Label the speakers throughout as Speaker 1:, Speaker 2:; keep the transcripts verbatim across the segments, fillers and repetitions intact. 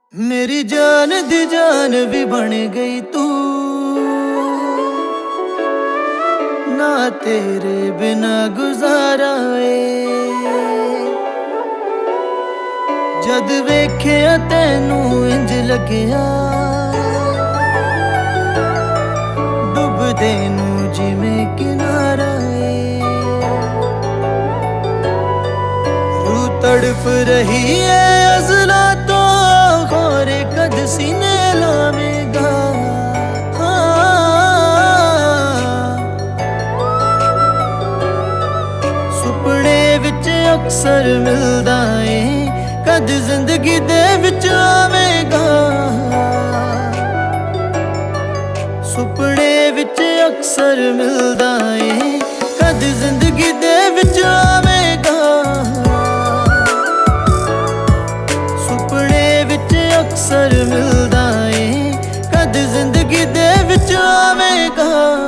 Speaker 1: मेरी जान दी जान भी बन गई तू, ना तेरे बिना गुजारा ए। जद वेख्या तैनू इंज लग्या डुबदे नू जिवें किनारा ए। रूह तड़प रही है अज़ला तो खोरे कद सीने लावेगा। सुपने विच अक्सर मिलदा ए कद जिंदगी दे विच आवेगा। सुपने विच अक्सर मिलदा ए कद जिंदगी दे विच आवेगा। सुपने विच अक्सर मिलदा ए कद जिंदगी दे विच आवेगा।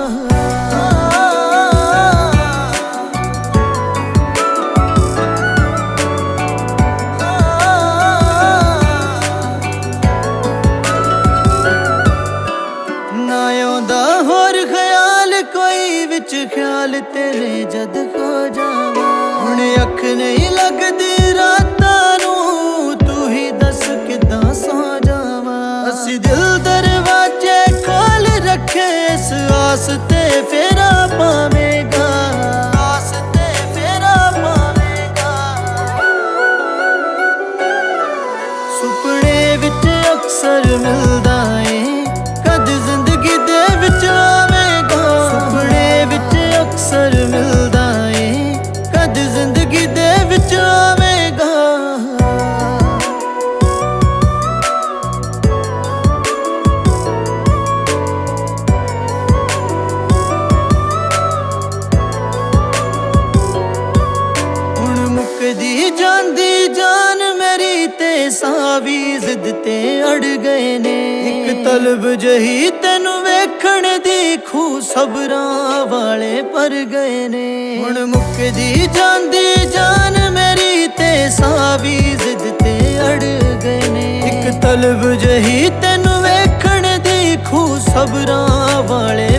Speaker 1: होर ख्याल कोई विच ख्याल तेरे जद खो जावा। हुण अख नहीं लगदी रातां नू तू ही दस किदां सो जावा। असी दिल दरवाजे खोल रखे इस आस ते फेरा पावेगा। आस ते फेरा पावेगा। सुपने विच अक्सर मिलदा ए कद जिंदगी दे विच आवेगा। सुपने विच अक्सर मिलदा ए कद जिंदगी दे विच आवेगा। हुण मुकदी जांदी जान मेरी ते सावी जिद ते अड़ गए ने। एक तलब जही तेनू वेखण दी खू सबरां वाले पर गए ने। हुण मुकदी जांदी जान मेरी ते सावी जिद ते अड़ गए ने। एक तलब जही तेनू वेखण दी खू सबरां वाले